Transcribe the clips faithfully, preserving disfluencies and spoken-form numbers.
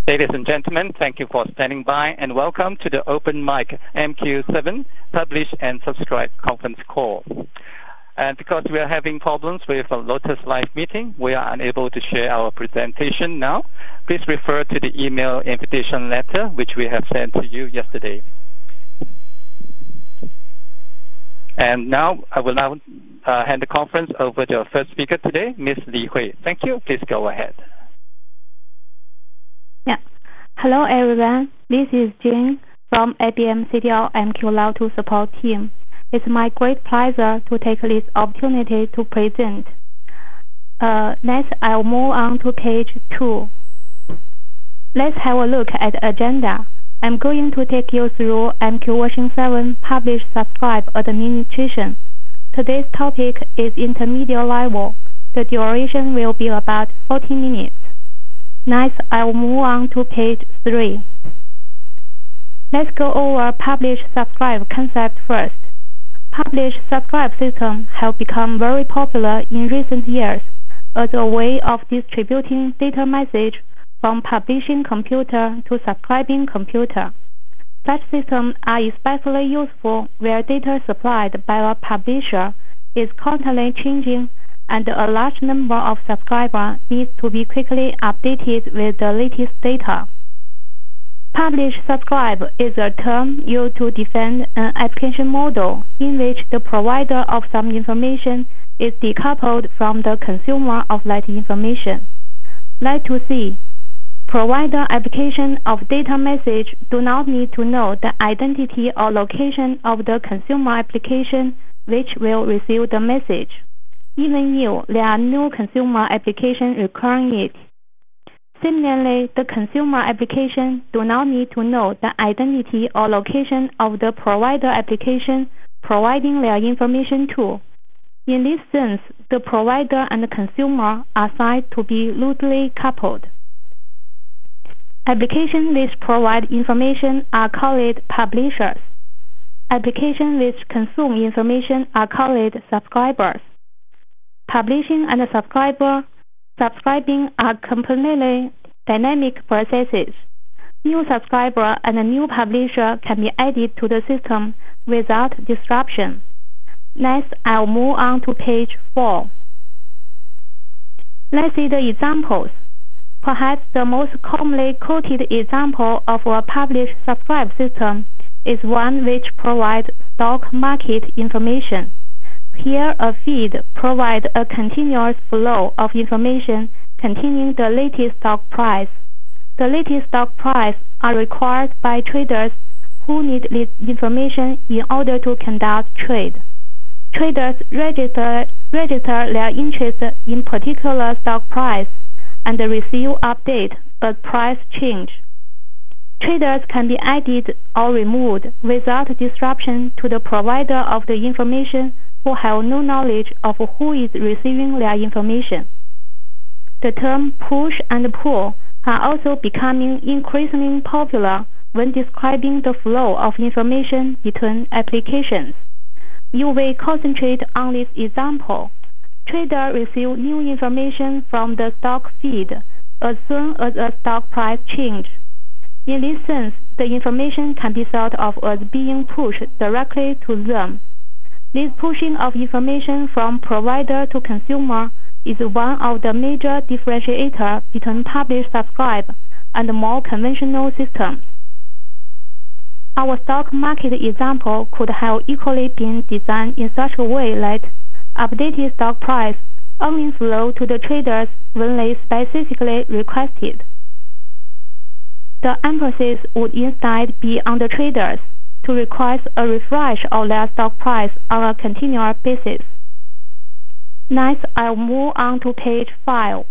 Ladies and gentlemen, thank you for standing by and welcome to the Open Mic M Q seven Publish and Subscribe conference call. And because we are having problems with a Lotus Live meeting, we are unable to share our presentation now. Please refer to the email invitation letter which we have sent to you yesterday. And now I will now uh, hand the conference over to our first speaker today, Miz Li Hui. Thank you. Please go ahead. Yeah. Hello, everyone. This is Jane from I B M C D L M Q Law two support team. It's my great pleasure to take this opportunity to present. Uh, next, I'll move on to page two. Let's have a look at the agenda. I'm going to take you through M Q version seven Publish Subscribe Administration. Today's topic is intermediate level. The duration will be about forty minutes. Next, I'll move on to page three. Let's go over Publish Subscribe concept first. Publish Subscribe systems have become very popular in recent years as a way of distributing data message from publishing computer to subscribing computer. Such systems are especially useful where data supplied by a publisher is constantly changing and a large number of subscribers needs to be quickly updated with the latest data. Publish Subscribe is a term used to define an application model in which the provider of some information is decoupled from the consumer of that information. Like to see, provider application of data message do not need to know the identity or location of the consumer application which will receive the message, even if there are no consumer application requiring it. Similarly, the consumer application do not need to know the identity or location of the provider application providing their information to. In this sense, the provider and the consumer are said to be loosely coupled. Applications which provide information are called publishers. Applications which consume information are called subscribers. Publishing and subscriber subscribing are completely dynamic processes. New subscriber and a new publisher can be added to the system without disruption. Next, I'll move on to page four. Let's see the examples. Perhaps the most commonly quoted example of a publish subscribe system is one which provides stock market information. Here, a feed provides a continuous flow of information containing the latest stock price. The latest stock price are required by traders who need this information in order to conduct trade. Traders register, register their interest in particular stock price and receive update as price change. Traders can be added or removed without disruption to the provider of the information who have no knowledge of who is receiving their information. The term push and pull are also becoming increasingly popular when describing the flow of information between applications. You will concentrate on this example. Traders receive new information from the stock feed as soon as a stock price change. In this sense, the information can be thought of as being pushed directly to them. This pushing of information from provider to consumer is one of the major differentiators between publish subscribe and more conventional systems. Our stock market example could have equally been designed in such a way that updated stock price only flow to the traders when they specifically requested. The emphasis would instead be on the traders to request a refresh of their stock price on a continual basis. Next, I'll move on to page five.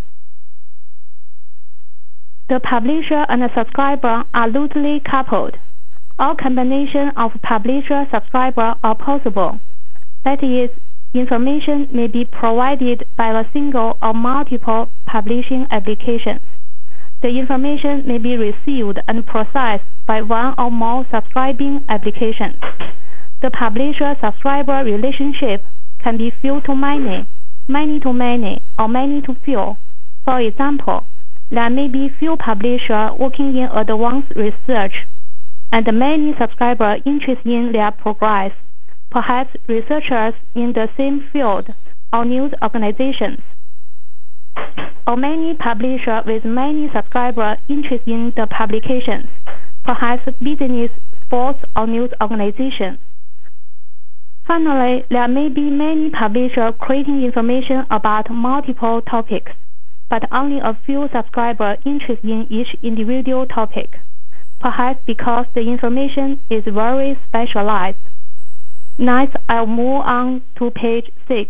The publisher and the subscriber are loosely coupled. All combinations of publisher-subscriber are possible. That is, information may be provided by a single or multiple publishing applications. The information may be received and processed by one or more subscribing applications. The publisher-subscriber relationship can be few to many, many to many, or many to few. For example, there may be few publishers working in advanced research, and many subscribers interested in their progress, perhaps researchers in the same field or news organizations, or many publishers with many subscribers interested in the publications, perhaps business, sports, or news organizations. Finally, there may be many publishers creating information about multiple topics, but only a few subscribers interested in each individual topic, perhaps because the information is very specialized. Next, I'll move on to page six.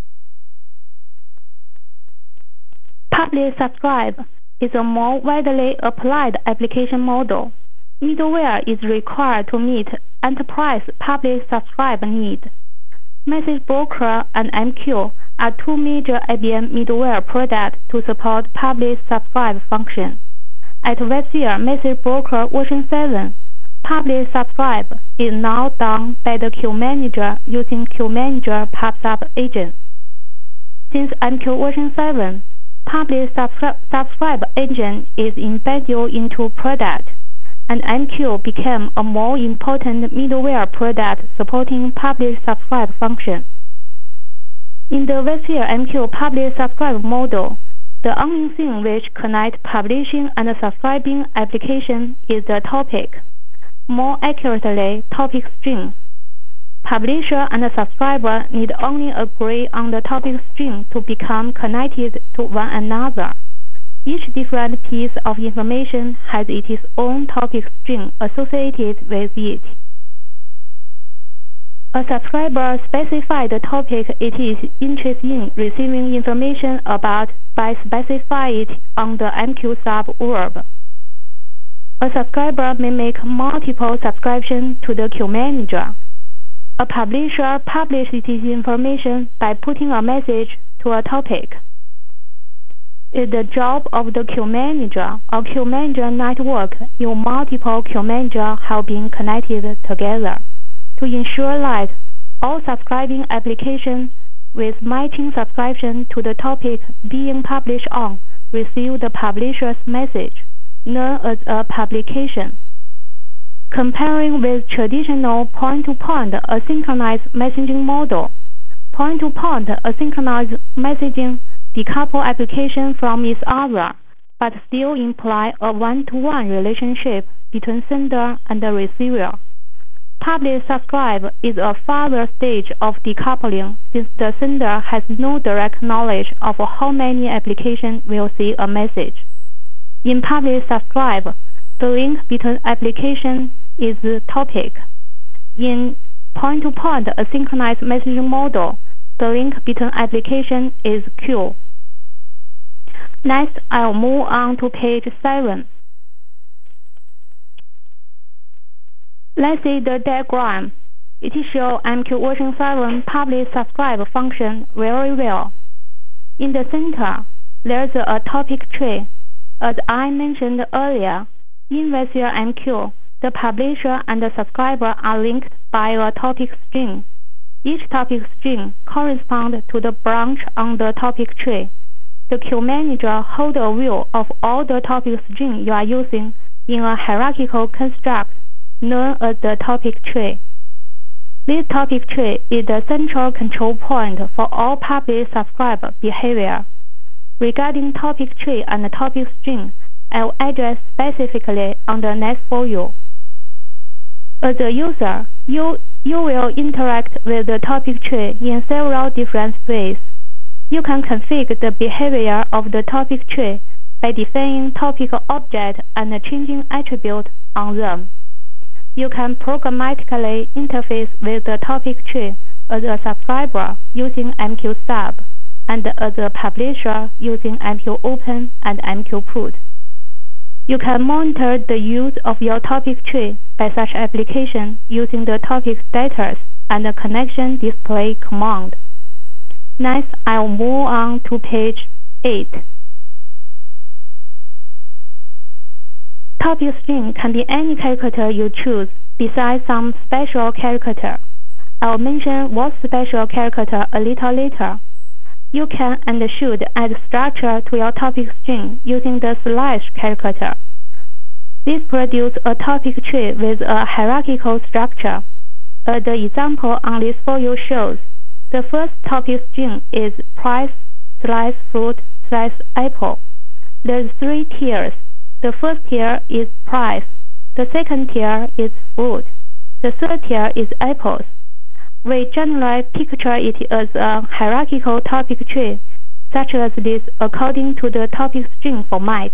Publish Subscribe is a more widely applied application model. Middleware is required to meet enterprise Publish Subscribe need. Message Broker and M Q are two major I B M middleware products to support Publish Subscribe function. At WebSphere Message Broker version seven, Publish Subscribe is now done by the Queue Manager using Queue Manager PubSub agent. Since M Q version seven, Publish Subscribe agent is embedded into product, and M Q became a more important middleware product supporting Publish Subscribe function. In the WebSphere M Q Publish Subscribe model, the only thing which connects publishing and subscribing application is the topic, more accurately, topic string. Publisher and subscriber need only agree on the topic string to become connected to one another. Each different piece of information has its own topic string associated with it. A subscriber specifies the topic it is interested in receiving information about by specifying it on the M Q sub verb. A subscriber may make multiple subscriptions to the Queue Manager. A publisher publishes its information by putting a message to a topic. It's the job of the Queue Manager or Queue Manager network in multiple Queue Manager have been connected together to ensure that all subscribing applications with matching subscription to the topic being published on receive the publisher's message, known as a publication. Comparing with traditional point-to-point asynchronous messaging model, point-to-point asynchronous messaging decouple application from each other, but still imply a one-to-one relationship between sender and the receiver. Publish Subscribe is a further stage of decoupling since the sender has no direct knowledge of how many applications will see a message. In Publish Subscribe, the link between application is the topic. In point-to-point asynchronous messaging model, the link between application is queue. Next, I'll move on to page seven. Let's see the diagram. It shows M Q version seven Publish Subscribe function very well. In the center, there's a topic tree. As I mentioned earlier, in WebSphere M Q, the publisher and the subscriber are linked by a topic string. Each topic string corresponds to the branch on the topic tree. The Queue Manager holds a view of all the topic strings you are using in a hierarchical construct known as the topic tree. This topic tree is the central control point for all Publish Subscribe behavior. Regarding topic tree and topic string, I will address specifically on the next for you. As a user, you, you will interact with the topic tree in several different ways. You can configure the behavior of the topic tree by defining topic objects and changing attributes on them. You can programmatically interface with the topic tree as a subscriber using M Q sub, and as a publisher using M Q open and M Q put. You can monitor the use of your topic tree by such application using the topic status and the connection display command. Next, I'll move on to page eight. Topic string can be any character you choose, besides some special character. I'll mention what special character a little later. You can and should add structure to your topic string using the slash character. This produces a topic tree with a hierarchical structure. As the example on this for you shows, the first topic string is price slash fruit slash apple. There's three tiers. The first tier is price. The second tier is fruit. The third tier is apples. We generally picture it as a hierarchical topic tree, such as this according to the topic string format.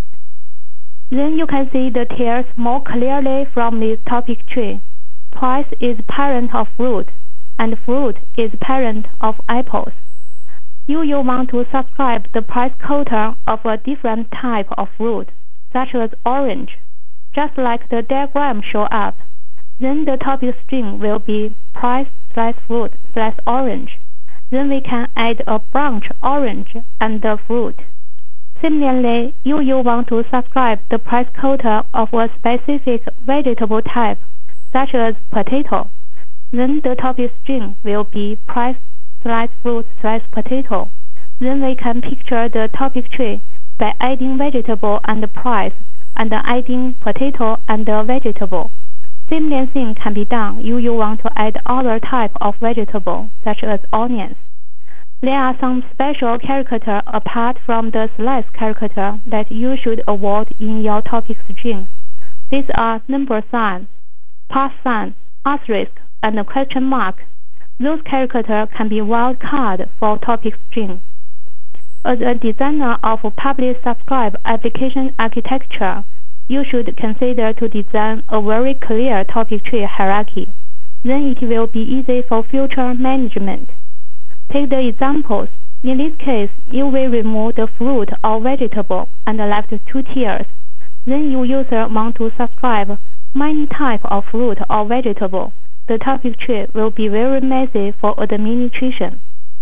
Then you can see the tiers more clearly from this topic tree. Price is parent of fruit, and fruit is parent of apples. You will want to subscribe the price quota of a different type of fruit, such as orange, just like the diagram show up. Then the topic string will be price slash fruit slash orange. Then we can add a branch orange and the fruit. Similarly, you will want to subscribe the price quota of a specific vegetable type, such as potato. Then the topic string will be price slash fruit slash potato. Then we can picture the topic tree by adding vegetable and price, and adding potato and vegetable. Similar thing can be done if you want to add other type of vegetable, such as onions. There are some special characters apart from the slash character that you should avoid in your topic string. These are number sign, plus sign, asterisk, and question mark. Those characters can be wildcard for topic string. As a designer of publish-subscribe application architecture, you should consider to design a very clear topic tree hierarchy. Then it will be easy for future management. Take the examples. In this case, you will remove the fruit or vegetable and left two tiers. Then your user want to subscribe many types of fruit or vegetable. The topic tree will be very messy for administration.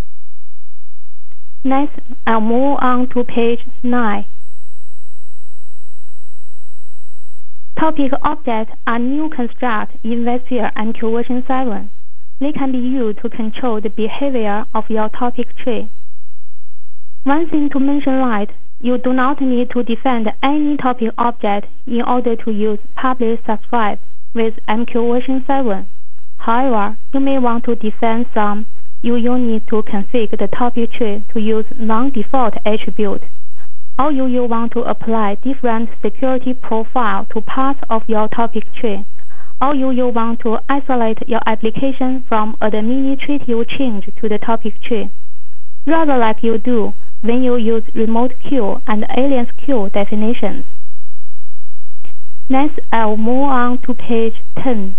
Next, I'll move on to page nine. Topic objects are new constructs in WebSphere M Q version seven. They can be used to control the behavior of your topic tree. One thing to mention right, you do not need to define any topic object in order to use publish subscribe with M Q version seven. However, you may want to define some. You will need to configure the topic tree to use non-default attribute, or you will want to apply different security profile to parts of your topic tree, or you will want to isolate your application from administrative change to the topic tree, rather like you do when you use remote queue and alias queue definitions. Next, I'll move on to page ten.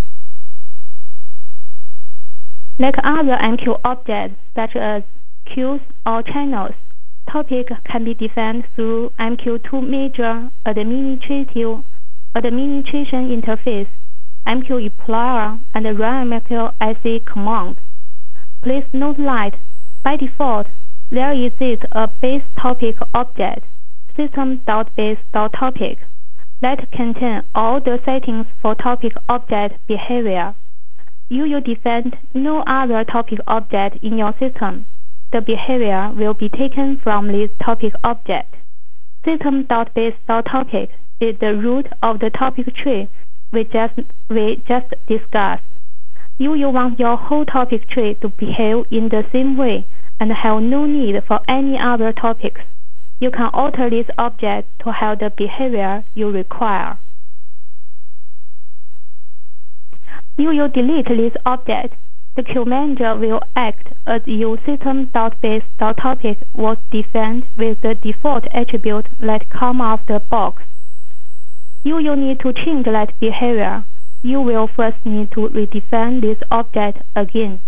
Like other M Q objects, such as queues or channels, topic can be defined through M Q two major administrative administration interface, M Q Explorer, and Run M Q I C command. Please note that, by default, there exists a base topic object, system.base.topic, that contains all the settings for topic object behavior. You will define no other topic object in your system. The behavior will be taken from this topic object. System.base.topic is the root of the topic tree we just, we just discussed. You will want your whole topic tree to behave in the same way and have no need for any other topics. You can alter this object to have the behavior you require. You will delete this object. The queue manager will act as your system.base.topic was defined with the default attribute that come off the box. You will need to change that behavior. You will first need to redefine this object again.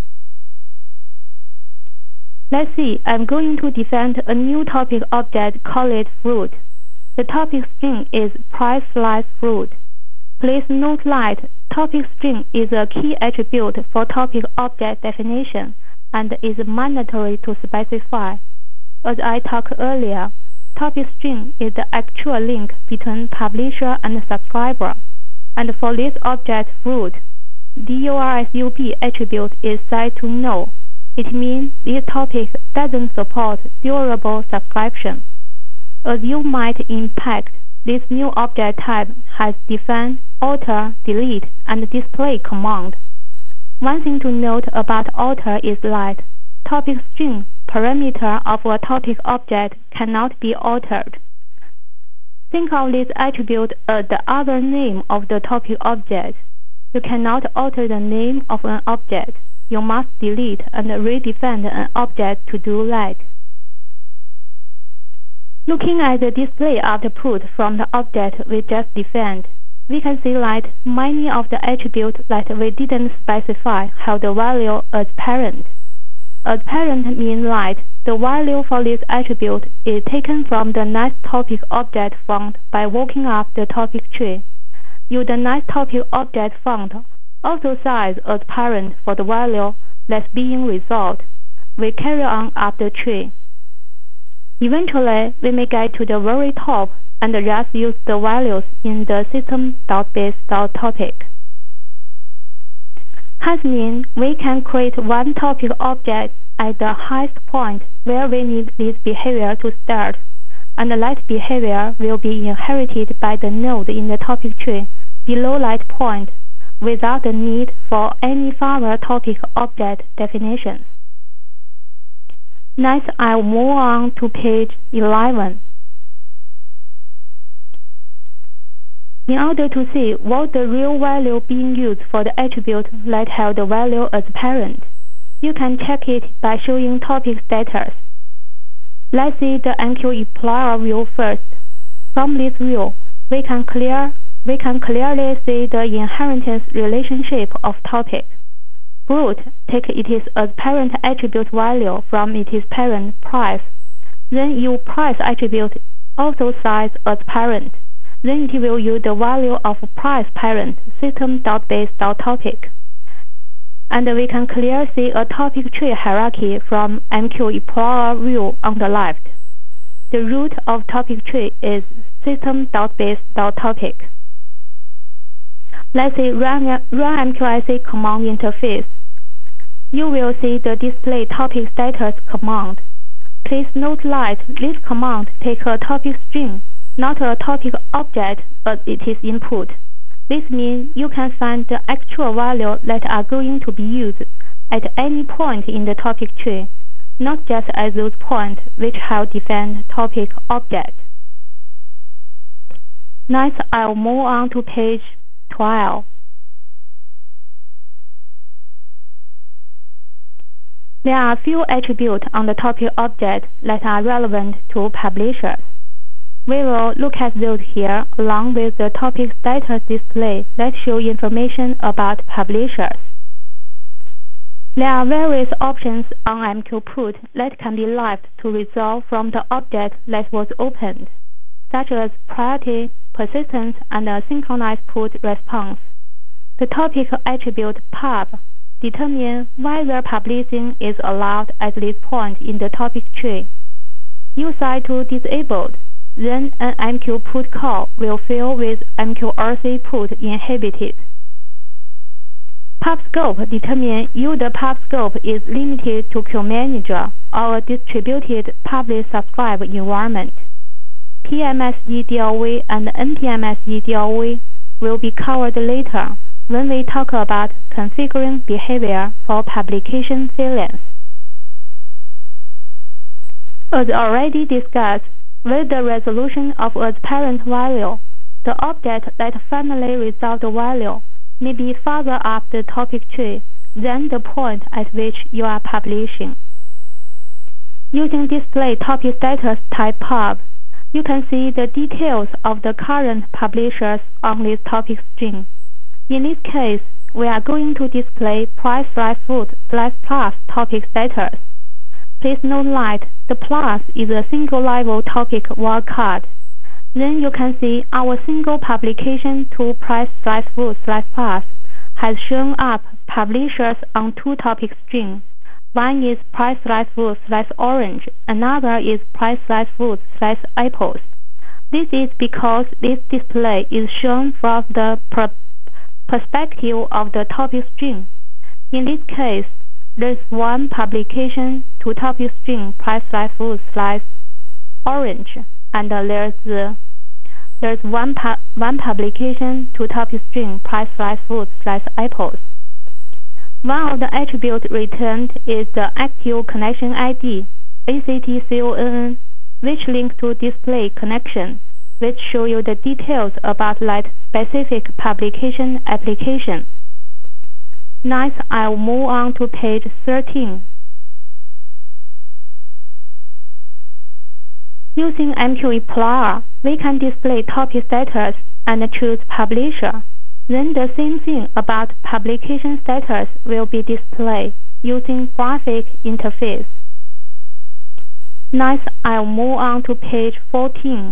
Let's see, I'm going to define a new topic object called fruit. The topic string is price slash fruit. Please note that topic string is a key attribute for topic object definition and is mandatory to specify. As I talked earlier, topic string is the actual link between publisher and subscriber. And for this object fruit, D U R S U B attribute is set to no. it means this topic doesn't support durable subscription. As you might impact, this new object type has define, alter, delete, and display command. One thing to note about alter is that topic string parameter of a topic object cannot be altered. Think of this attribute as the other name of the topic object. You cannot alter the name of an object. You must delete and redefine an object to do that. Looking at the display output from the object we just defined, we can see that many of the attributes that we didn't specify have the value as parent. As parent means that the value for this attribute is taken from the next topic object found by walking up the topic tree. If the next topic object found also serves as parent for the value that's being resolved, we carry on up the tree. Eventually, we may get to the very top and just use the values in the system.base.topic. Has means we can create one topic object at the highest point where we need this behavior to start, and that behavior will be inherited by the node in the topic tree below that point without the need for any further topic object definitions. Next, I'll move on to page eleven. In order to see what the real value being used for the attribute that have the value as parent, you can check it by showing topic status. Let's see the M Q Explorer view first. From this view, we can clear we can clearly see the inheritance relationship of topic. Root take it as parent attribute value from its parent price. Then use price attribute also serves as parent. Then it will use the value of price parent system.base.topic. And we can clearly see a topic tree hierarchy from M Q Explorer view on the left. The root of topic tree is system.base.topic. Let's say run, run M Q I C command interface. You will see the display topic status command. Please note that this command takes a topic string, not a topic object as it is input. This means you can find the actual values that are going to be used at any point in the topic tree, not just at those points which have defined topic object. Next, I'll move on to page twelve. There are a few attributes on the topic object that are relevant to publishers. We will look at those here along with the topic status display that show information about publishers. There are various options on M Q put that can be left to resolve from the object that was opened, such as priority, persistence, and a synchronized put response. The topic attribute pub determines whether publishing is allowed at this point in the topic tree. Use I to disabled, then an M Q put call will fill with M Q R C put inhibited. Pub scope determines if the pub scope is limited to QManager or a distributed publish subscribe environment. P M S E D L V and N P M S E D L V will be covered later when we talk about configuring behavior for publication filings. As already discussed, with the resolution of a parent value, the object that finally resolves the value may be further up the topic tree than the point at which you are publishing. Using display topic status type pub, you can see the details of the current publishers on this topic string. In this case, we are going to display price slash food slash plus topic status. Please note that the plus is a single level topic wildcard. Then you can see our single publication to price slash food slash plus has shown up publishers on two topic strings. One is price slash food slash orange, another is price slash food slash apples. This is because this display is shown from the per perspective of the topic string. In this case, there's one publication to topic string price slash food slash orange, and there's uh, there's one pu one publication to topic string price slash food slash apples. One of the attributes returned is the active connection I D, A C T C O N N, which links to display connection, which show you the details about that specific publication application. Next, I'll move on to page thirteen. Using M Q Explorer, we can display topic status and choose publisher. Then the same thing about publication status will be displayed using graphic interface. Next, I'll move on to page fourteen.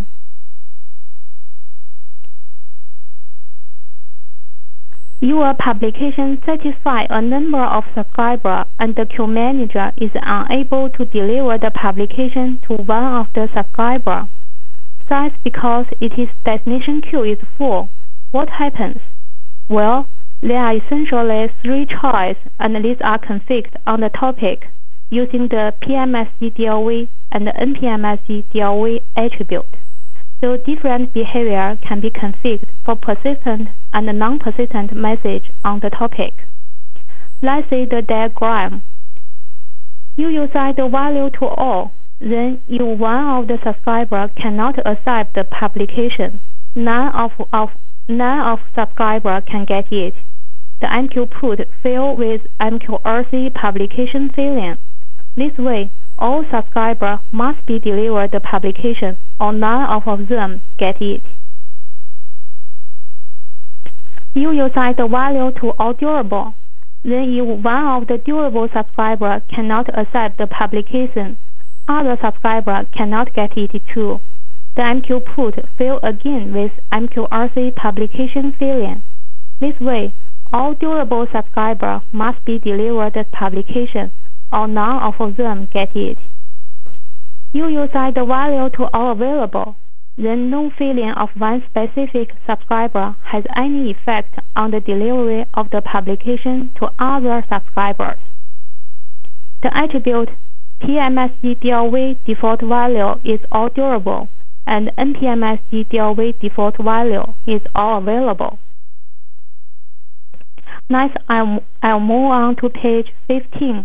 Your publication satisfies a number of subscribers and the queue manager is unable to deliver the publication to one of the subscribers. That's because its destination queue is full. What happens? Well, there are essentially three choices, and these are configured on the topic using the P M S G D L V and the N P M S G D L V attribute. So different behavior can be configured for persistent and non-persistent message on the topic. Let's see the diagram. You assign the value to all, then if one of the subscribers cannot accept the publication, none of, of none of subscribers can get it. The M Q put fill with M Q R C publication filling. This way, all subscribers must be delivered the publication, or none of them get it. You assign the value to all durable. Then if one of the durable subscribers cannot accept the publication, other subscribers cannot get it too. The M Q put fill again with M Q R C publication filling. This way, all durable subscribers must be delivered the publication, or none of them get it. You assign the value to all available. Then no filling of one specific subscriber has any effect on the delivery of the publication to other subscribers. The attribute P M S G D L V default value is all durable, and N P M S G D L V default value is all available. Next, I'll, I'll move on to page fifteen.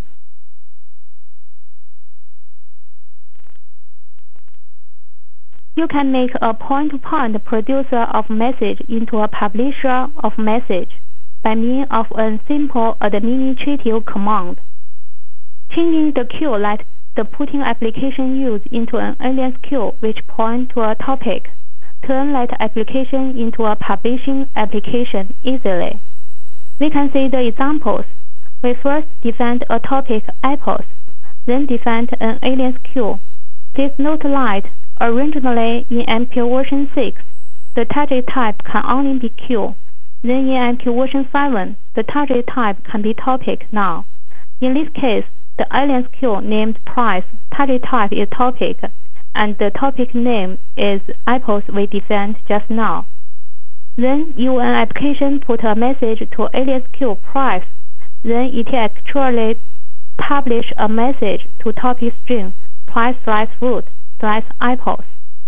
You can make a point-to-point producer of message into a publisher of message by means of a simple administrative command. Changing the queue that the putting application uses into an alias queue which points to a topic, turn that application into a publishing application easily. We can see the examples. We first defined a topic apples, then defined an alias queue. Please note that originally in M Q version six, the target type can only be queue. Then in M Q version seven, the target type can be topic now. In this case, the alias queue named price, target type is topic, and the topic name is apples we defined just now. Then if an application put a message to alias queue price, then it actually publish a message to topic string price slash food slash apples.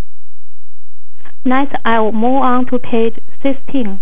Next, I will move on to page sixteen.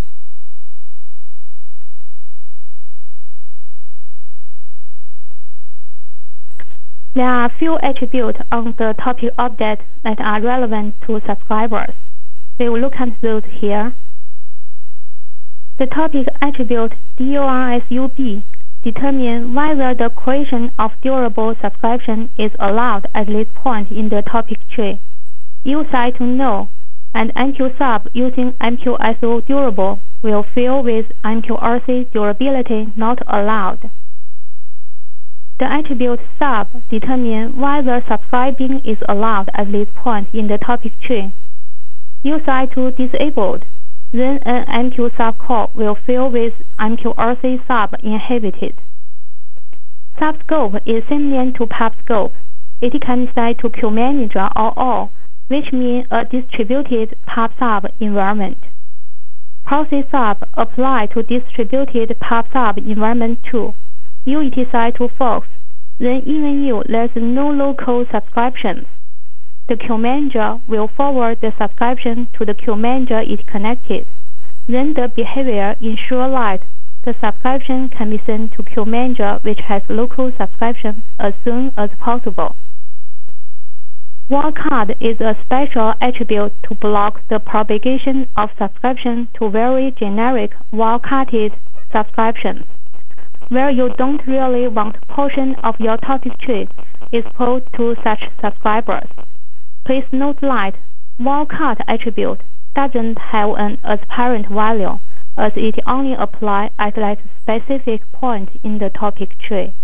There are a few attributes on the topic update that are relevant to subscribers. We will look at those here. The topic attribute DURSUB determines whether the creation of durable subscription is allowed at this point in the topic tree. Use set to no, and M Q sub using M Q S O durable will fill with M Q R C durability not allowed. The attribute sub determines whether subscribing is allowed at this point in the topic tree. Use set to disabled, then an M Q sub call will fill with M Q R C sub inhibited. Subscope is similar to pubscope. It can be set to queue manager or all, which means a distributed pub-sub environment. Proxy sub apply to distributed pub-sub environment too. you decide to fork, then even if there's no local subscriptions, the queue manager will forward the subscription to the queue manager it connected. Then the behavior ensures that the subscription can be sent to queue manager which has local subscription as soon as possible. Wildcard is a special attribute to block the propagation of subscription to very generic wildcarded subscriptions, where you don't really want a portion of your topic tree exposed to such subscribers. Please note that wildcard attribute doesn't have an apparent value, as it only applies at that specific point in the topic tree.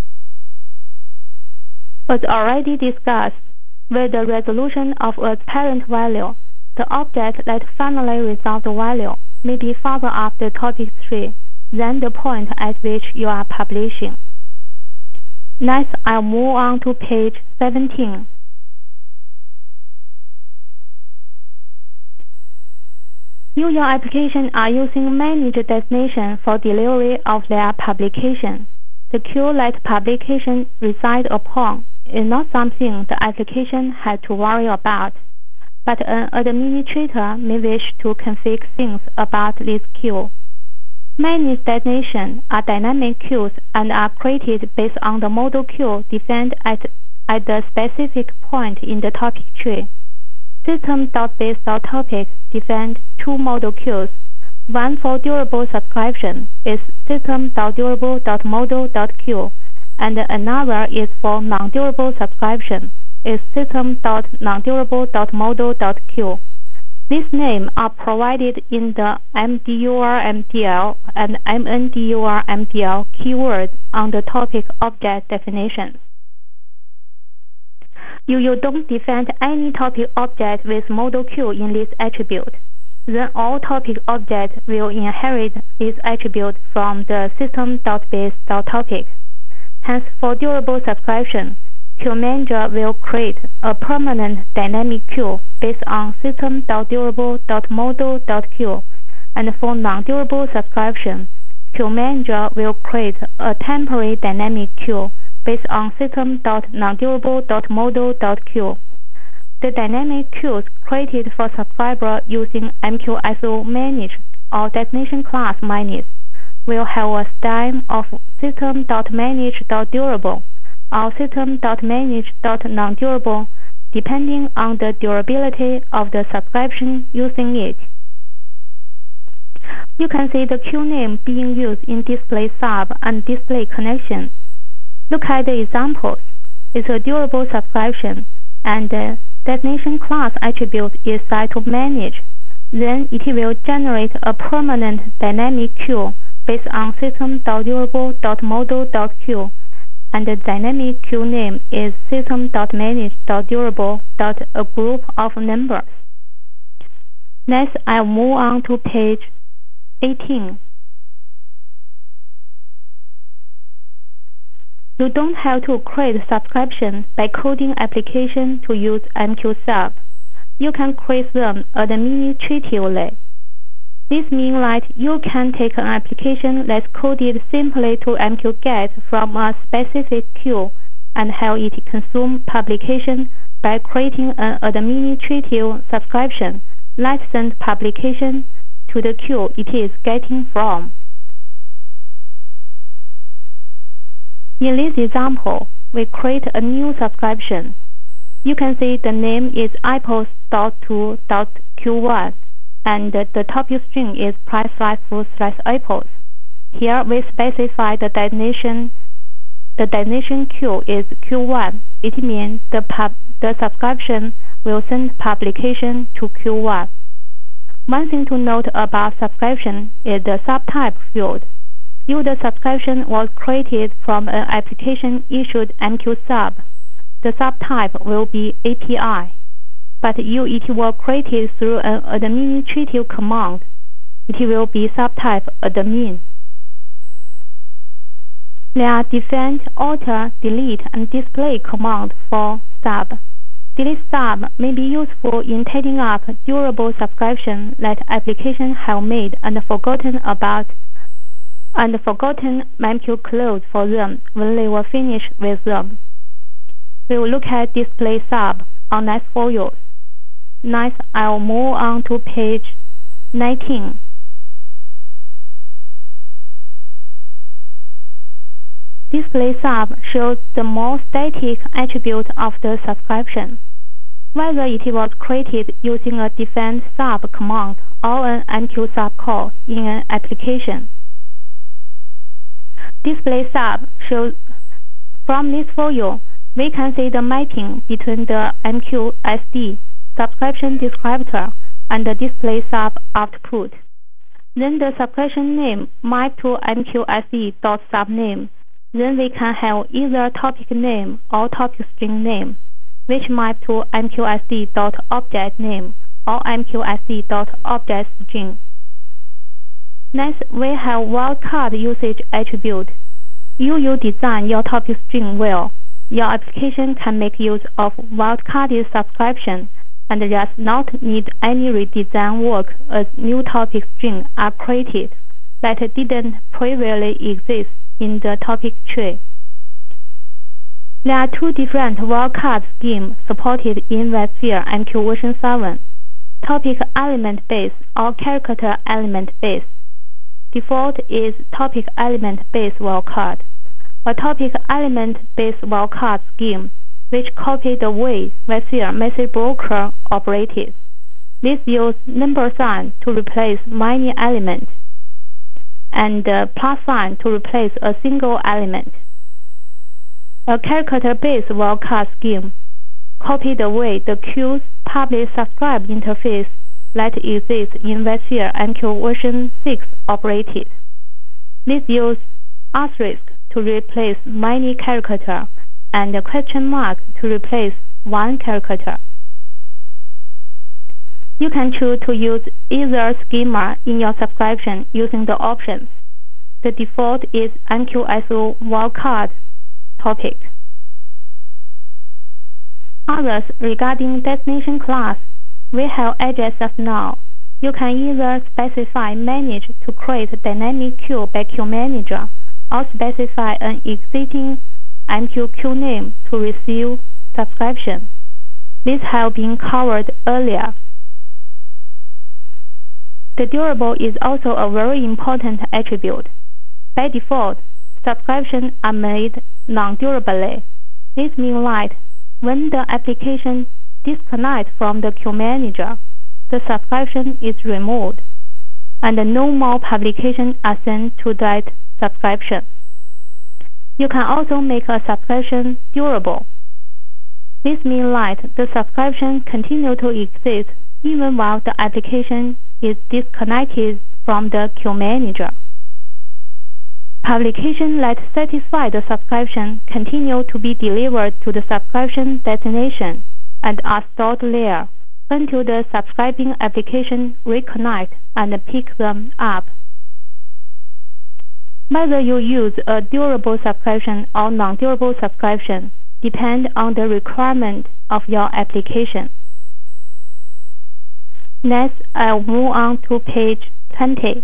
As already discussed, with the resolution of a parent value, the object that finally resolves the value may be farther up the topic tree than the point at which you are publishing. Next, I'll move on to page seventeen. If your application are using managed destination for delivery of their publication, the queue that publication resides upon is not something the application has to worry about, but an administrator may wish to configure things about this queue. Managed destinations are dynamic queues and are created based on the model queue defined at, at the specific point in the topic tree. System.base.topic defines two model queues. One for durable subscription is system.durable.model.queue, and another is for non-durable subscription is system.nondurable.model.queue. These names are provided in the mdurmdl and mndurmdl keywords on the topic object definitions. If you don't define any topic object with model queue in this attribute, then all topic objects will inherit this attribute from the system.base.topic. Hence, for durable subscription, queue manager will create a permanent dynamic queue based on system.durable.model.queue, and for non-durable subscription, queue manager will create a temporary dynamic queue based on system.nondurable.model.queue. The dynamic queues created for subscriber using M Q S O manage or destination class manage will have a style of system.manage.durable or system.manage.nondurable depending on the durability of the subscription using it. You can see the queue name being used in display sub and display connection. Look at the examples. It's a durable subscription, and the destination class attribute is set to manage. Then it will generate a permanent dynamic queue based on system.durable.model.queue, and the dynamic queue name is system.manage.durable.a group of numbers. Next, I'll move on to page eighteen. You don't have to create subscription by coding application to use M Q sub. You can create them administratively. This means that you can take an application that's coded simply to M Q get from a specific queue and have it consume publication by creating an administrative subscription that sends publication to the queue it is getting from. In this example, we create a new subscription. You can see the name is apples dot two dot q one, and the topic string is price slash food slash apples. Here we specify the destination. The destination queue is Q one. It means the, pub, the subscription will send publication to Q one. One thing to note about subscription is the subtype field. If the subscription was created from an application issued M Q sub, the subtype will be A P I. But if it was created through an administrative command, it will be subtype admin. There are defined alter, delete, and display commands for sub. Delete sub may be useful in tidying up durable subscription that applications have made and forgotten about and forgotten MemQ close for them when they were finished with them. We will look at display sub on next four. Next, I'll move on to page nineteen. Display sub shows the more static attribute of the subscription, whether it was created using a defined sub command or an M Q sub call in an application. Display sub shows from this view, we can see the mapping between the M Q S D subscription descriptor and the display sub output. Then the subscription name mapped to M Q S D dot sub name. Then we can have either topic name or topic string name, which map to M Q S D dot object name or M Q S D dot object string. Next, we have wildcard usage attribute. If you design your topic string well, your application can make use of wildcarded subscription and does not need any redesign work as new topic strings are created that didn't previously exist in the topic tree. There are two different wildcard schemes supported in WebSphere M Q version seven, topic element based or character element based. Default is topic element based wildcard, a topic element based wildcard scheme which copies the way WebSphere message broker operated. This uses number sign to replace many elements and uh, plus sign to replace a single element. A character-based wildcard scheme copies the way the queue's publish subscribe interface that exists in WebSphere M Q version six operated. This uses asterisk to replace many characters and a question mark to replace one character. You can choose to use either schema in your subscription using the options. The default is M Q S O wildcard topic. Others regarding destination class, we have edges of now. You can either specify manage to create dynamic queue by queue manager or specify an existing M Q queue name to receive subscription. These have been covered earlier. The durable is also a very important attribute. By default, subscriptions are made non-durably. This means that when the application disconnects from the queue manager, the subscription is removed, and no more publications are sent to that subscription. You can also make a subscription durable. This means that the subscription continues to exist even while the application is disconnected from the queue manager. Publications that satisfy the subscription continue to be delivered to the subscription destination and are stored there until the subscribing application reconnects and picks them up. Whether you use a durable subscription or non-durable subscription depends on the requirement of your application. Next, I'll move on to page twenty.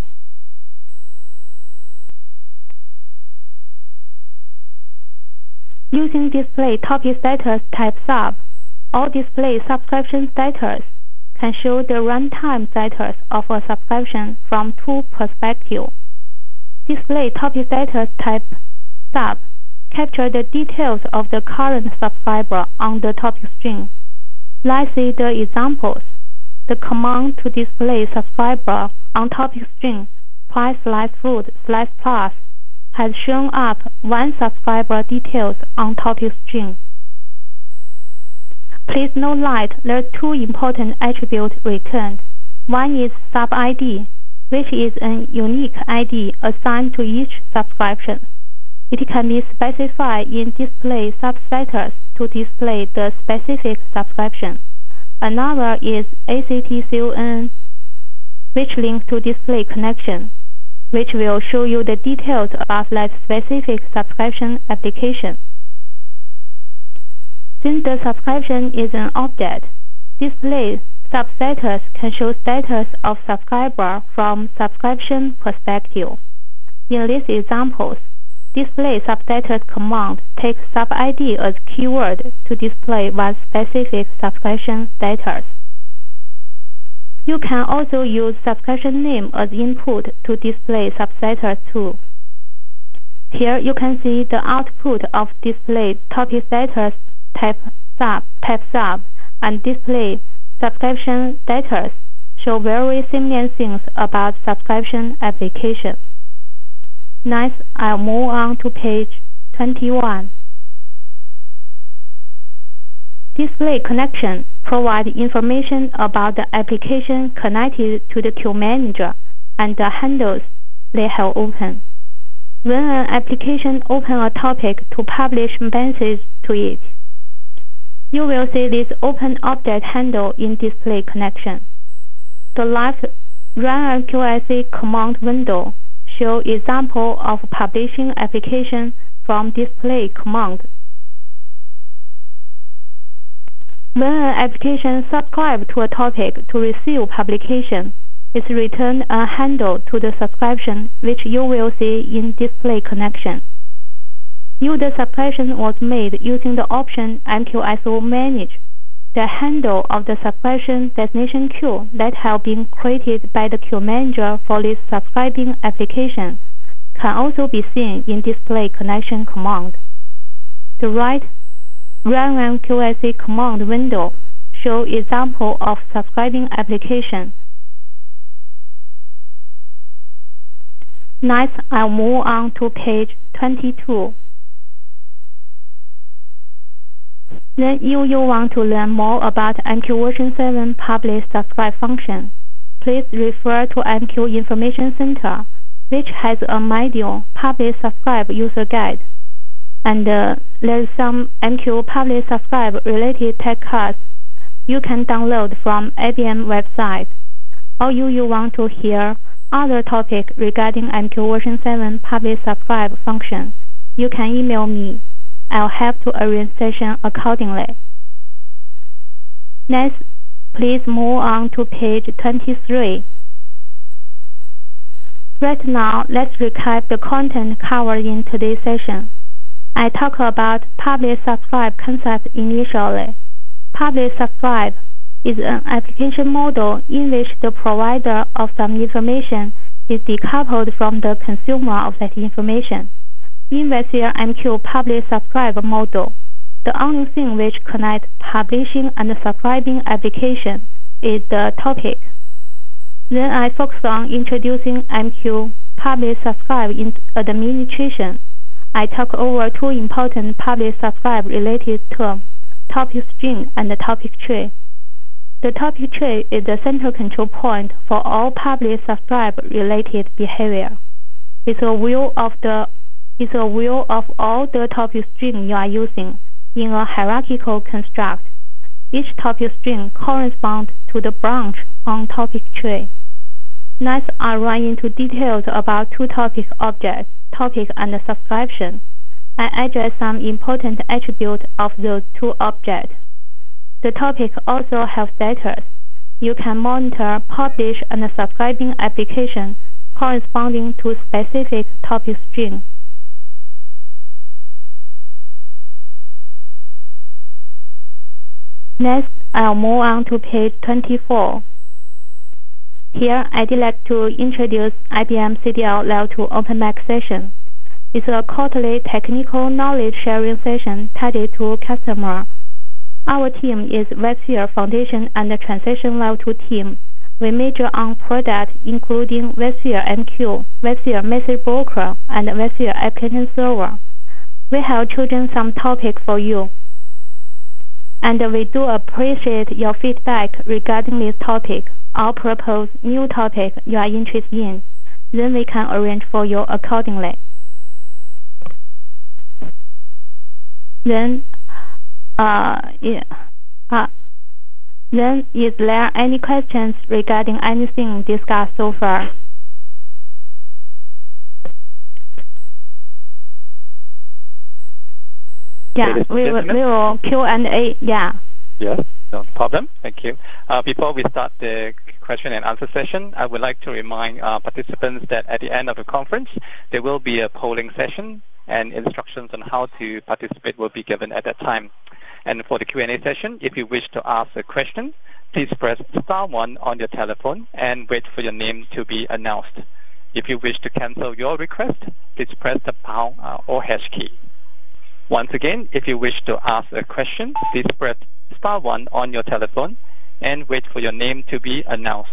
Using display topic status type sub or display subscription status can show the runtime status of a subscription from two perspectives. Display topic status type sub captures the details of the current subscriber on the topic string. Let's see the examples. The command to display subscriber on topic string price slash food slash plus has shown up one subscriber details on topic string. Please note that there are two important attributes returned. One is sub I D, which is a unique I D assigned to each subscription. It can be specified in display substatus to display the specific subscription. Another is A C T C O N, which links to display connection, which will show you the details about that specific subscription application. Since the subscription is an object, display substatus can show status of subscriber from subscription perspective. In these examples, display substatus command takes sub-I D as keyword to display one specific subscription status. You can also use subscription name as input to display substatus too. Here you can see the output of display topic status type sub, type sub, and display subscription status show very similar things about subscription application. Next, I'll move on to page twenty-one. Display connection provides information about the application connected to the queue manager and the handles they have open. When an application opens a topic to publish message to it, you will see this open object handle in display connection. The left run M Q S E command window shows example of publishing application from display command. When an application subscribes to a topic to receive publication, it returns a handle to the subscription which you will see in display connection. If the subscription was made using the option M Q S O Manage, the handle of the subscription destination queue that have been created by the queue manager for this subscribing application can also be seen in display connection command. The right Run M Q S E command window shows example of subscribing application. Next, I'll move on to page twenty-two. Then if you want to learn more about M Q version seven publish subscribe function, please refer to M Q Information Center, which has a module publish subscribe user guide. And uh, there's some M Q publish subscribe related tech cards you can download from I B M website. Or if you want to hear other topics regarding M Q version seven publish subscribe function, you can email me. I'll help to arrange session accordingly. Next, please move on to page twenty-three. Right now, let's recap the content covered in today's session. I talk about publish subscribe concept initially. Publish subscribe is an application model in which the provider of some information is decoupled from the consumer of that information. In VSphere M Q publish subscribe model, the only thing which connects publishing and subscribing application is the topic. Then I focus on introducing M Q publish subscribe in administration. I talk over two important publish subscribe related terms, topic string and the topic tree. The topic tree is the central control point for all publish subscribe related behavior. It's a view of the it's a view of all the topic string you are using in a hierarchical construct. Each topic string corresponds to the branch on topic tree. Next, I run into details about two topic objects, topic and subscription. I address some important attributes of those two objects. The topic also has status. You can monitor, publish, and subscribing application corresponding to specific topic string. Next, I'll move on to page twenty-four. Here, I'd like to introduce I B M C D L Level two Open Mic session. It's a quarterly technical knowledge sharing session targeted to customers. Our team is VSphere Foundation and the Transition Level two team. We major on products including VSphere M Q, VSphere Message Broker, and VSphere Application Server. We have chosen some topics for you, and we do appreciate your feedback regarding this topic or propose new topic you are interested in. Then we can arrange for you accordingly. Then, uh, yeah, uh, then is there any questions regarding anything discussed so far? Yeah, we will, we will Q and A. Yeah. Yes, no problem. Thank you. Uh, before we start the question and answer session, I would like to remind uh, participants that at the end of the conference, there will be a polling session and instructions on how to participate will be given at that time. And for the Q and A session, if you wish to ask a question, please press star one on your telephone and wait for your name to be announced. If you wish to cancel your request, please press the pound uh, or hash key. Once again, if you wish to ask a question, please press star one on your telephone and wait for your name to be announced.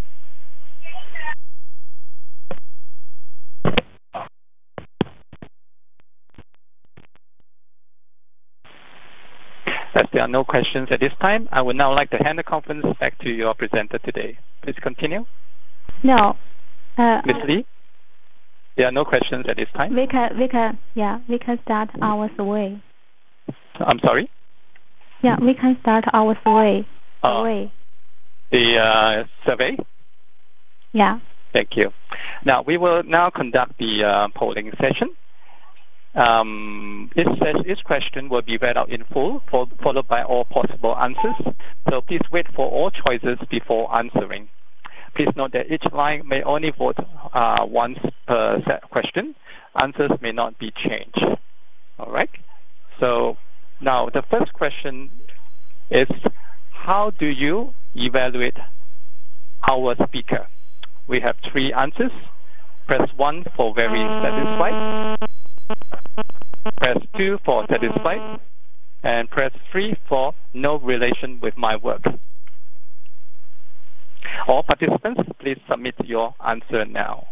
As there are no questions at this time, I would now like to hand the conference back to your presenter today. Please continue. No. Uh, Miz Lee, there are no questions at this time. We can, we can, yeah, we can start our survey. I'm sorry? Yeah, we can start our survey. Uh, survey. The uh, survey? Yeah. Thank you. Now, we will now conduct the uh, polling session. Um, this, this question will be read out in full, for, followed by all possible answers. So please wait for all choices before answering. Please note that each line may only vote uh, once per set question. Answers may not be changed. All right? So now the first question is, how do you evaluate our speaker? We have three answers. Press one for very satisfied. Press two for satisfied. And press three for no relation with my work. All participants, please submit your answer now.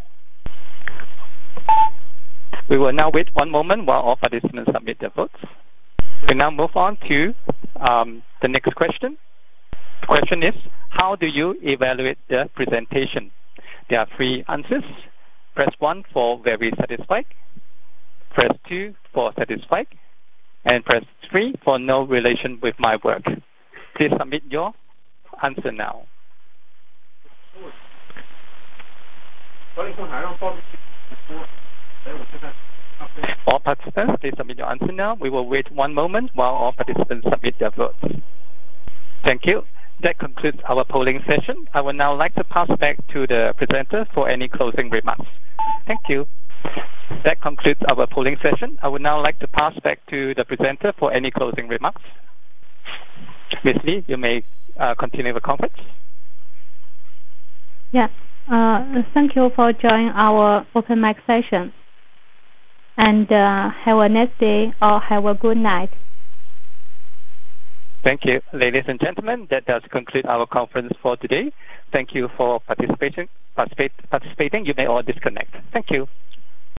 We will now wait one moment while all participants submit their votes. We now move on to um, the next question. The question is, how do you evaluate the presentation? There are three answers. Press one for very satisfied. Press two for satisfied. And press three for no relation with my work. Please submit your answer now. All participants, please submit your answer now. We will wait one moment while all participants submit their votes. Thank you. That concludes our polling session. I would now like to pass back to the presenter for any closing remarks. Thank you. That concludes our polling session. I would now like to pass back to the presenter for any closing remarks. Miz Lee, you may uh, continue the conference. Yeah. Uh, thank you for joining our open mic session. And uh, have a nice day or have a good night. Thank you. Ladies and gentlemen, that does conclude our conference for today. Thank you for participating. Participate, participating. You may all disconnect. Thank you.